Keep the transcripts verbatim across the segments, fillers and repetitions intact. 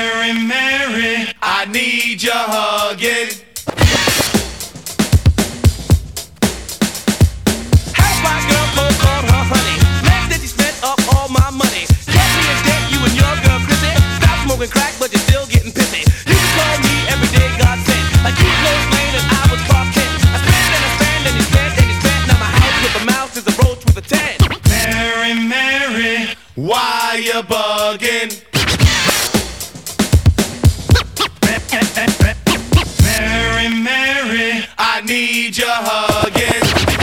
Mary, Mary, I need your hugging. House my girl cold called her honey. Next that she spent up all my money. Catch me in debt, you and your girl Chrissy. Stop smoking crack, but you're still getting pissy. You can call me every day, God sent. Like you Lois Lane and I was Clark Kent. I spend and I spend and you spend and you spend. Now my house with a mouse is a roach with a ten. Mary, Mary, why you bugging? Mary, Mary, I need your hugging.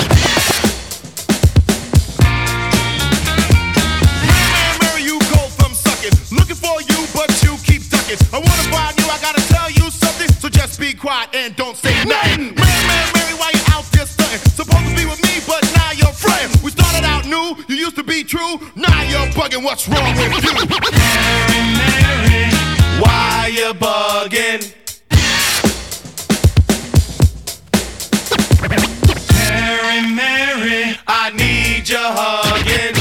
Mary, Mary, you go from sucking. Looking for you, but you keep ducking. I wanna bribe you, I gotta tell you something. So just be quiet and don't say nothing. Mary, Mary, Mary, why you out there stunting? Supposed to be with me, but now you're fronting. We started out new, you used to be true. Now you're bugging, what's wrong with you? Mary, Mary, why you bugging? Mary, Mary, I need your hugging.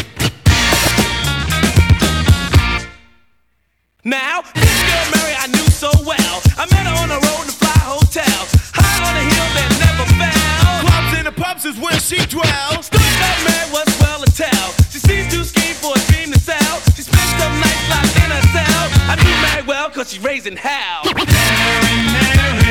Now, this girl Mary I knew so well. I met her on the road to fly hotels. High on a hill that never fell. Clubs and the pubs is where she dwells. Stood up Mary was well to tell. She seems too scheme for a dream to sell. She spent some nights locked in a cell. I knew Mary well cause she's raising hell. Mary, Mary,